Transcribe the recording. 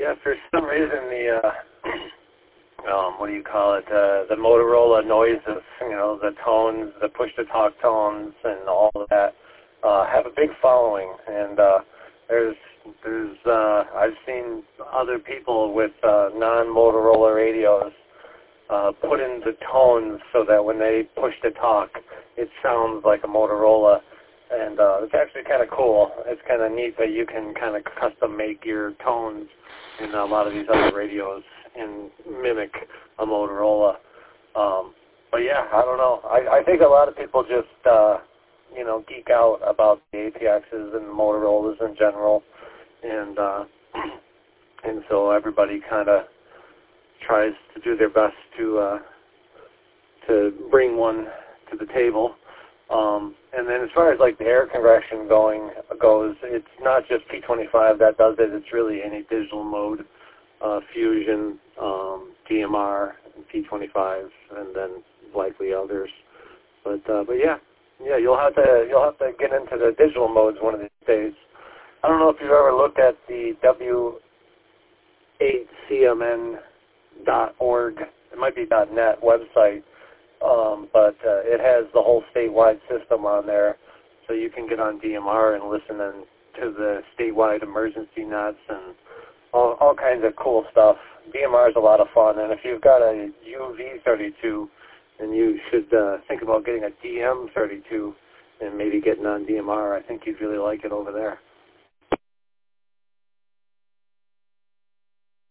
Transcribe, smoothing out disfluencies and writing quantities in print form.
Yeah, for some reason what do you call it? The Motorola noises, the tones, the push-to-talk tones, and all of that have a big following. And I've seen other people with non-Motorola radios put in the tones so that when they push to talk, it sounds like a Motorola. And it's actually kind of cool. It's kind of neat that you can kind of custom make your tones in a lot of these other radios and mimic a Motorola. But yeah, I don't know. I think a lot of people just, geek out about the APXs and Motorola's in general. And so everybody kind of tries to do their best to bring one to the table. And then as far as like the air compression goes, it's not just P25 that does it. It's really any digital mode, Fusion, DMR, P25, and then likely others. But yeah, you'll have to get into the digital modes one of these days. I don't know if you've ever looked at the W8CMN.org. It might be .net website. But it has the whole statewide system on there, so you can get on DMR and listen to the statewide emergency nets and all kinds of cool stuff. DMR is a lot of fun, and if you've got a UV32, then you should think about getting a DM32 and maybe getting on DMR. I think you'd really like it over there.